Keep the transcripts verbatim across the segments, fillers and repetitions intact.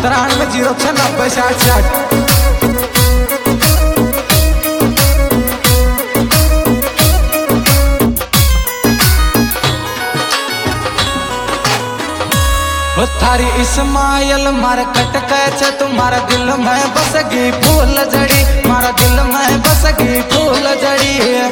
तिरानवे जीरो छः नब्बे साठ साठ। थारी इस्माइल मार कटक छे तुम्हारा दिल में बसगी फूल जड़ी, मारा दिल में बसगी फूल जड़ी है।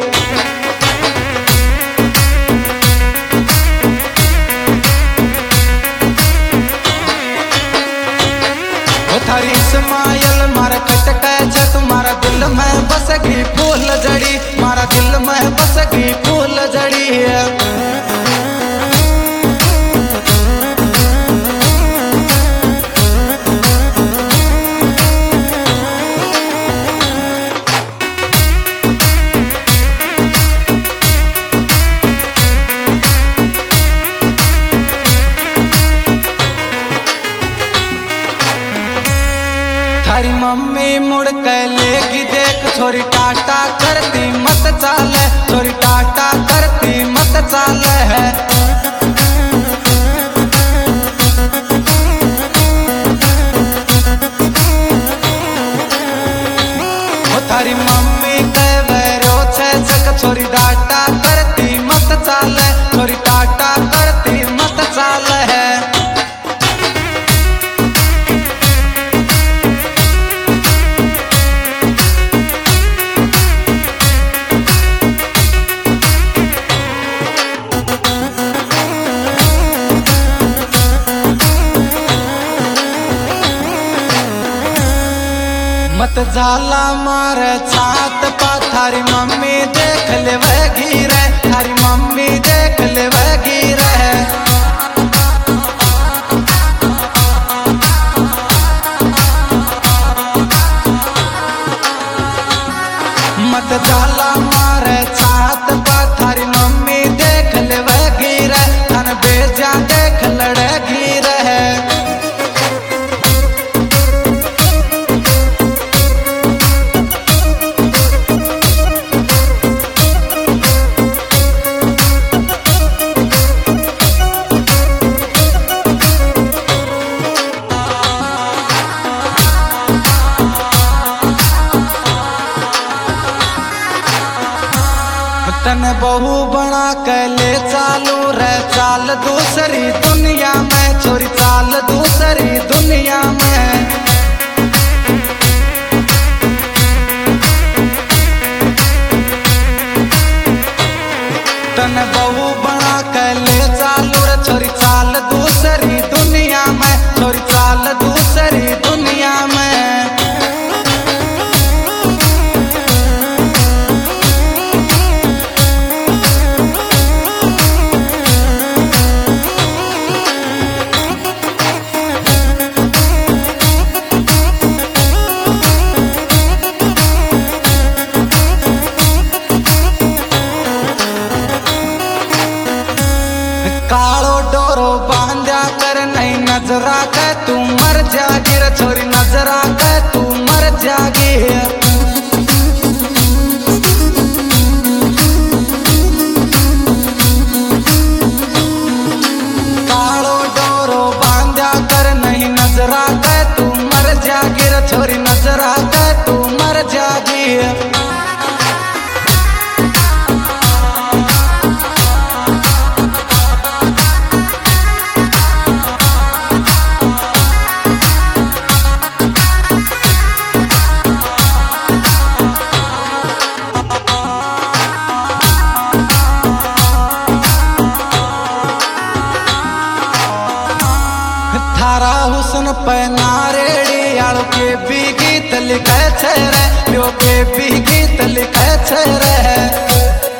थारी इस्माइल मार कटक छे तुम्हारा दिल में बसगी फूल जड़ी, मारा दिल में बसगी फूल जड़ी है। थारी मम्मी मुड़ के लेगी देख छोरी टाटा करती मत चाले, छोरी टाटा करती मत चाले है। थारी मम्मी के वैरो छे जक छोरी टाटा करती मत चाले, छोरी टाटा करती मत चाले है। मत जाला मारे छात पा थारी मम्मी देख ले वह गिरे, थारी मम्मी देख ले वह गिरे। मत जाला मारे छात पा थारी मम्मी देख ले वह गिरे, थन बेजा देख लड़े गिरे है। तन बहू बना के ले चालू रे चाल दूसरी दुनिया में, छोरी चाल दूसरी दुनिया में। तन बहू बना के ले चालू रे छोरी चाल दूसरी दुनिया में, छोरी चाल दूसरी दुनिया में। कालो डोरो बांध्या कर नहीं नजरा के तू मर जागी रे छोरी, नजरा के तू मर जागी। कालो डोरो बांध्या कर नहीं नजरा के तू मर जागी रे छोरी, नजरा के तू मर जागी। थारा हुसन पे नारेड़ी आलो के भी गीत लिखे छे रे, यो के भी गीत लिखे छे रे।